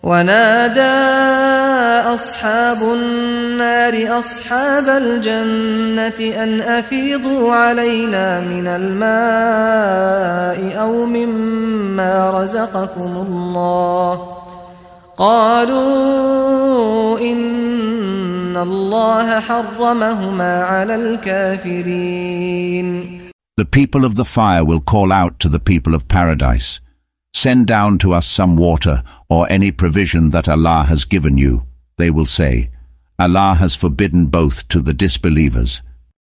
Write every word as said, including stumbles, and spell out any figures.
ونادى أصحاب النار أصحاب الجنة أن أفيضوا علينا من الماء أو مما رزقكم الله قالوا إن الله حرمهما على الكافرين. The people of the fire will call out to the people of paradise, "Send down to us some water or any provision that Allah has given you." They will say, "Allah has forbidden both to the disbelievers."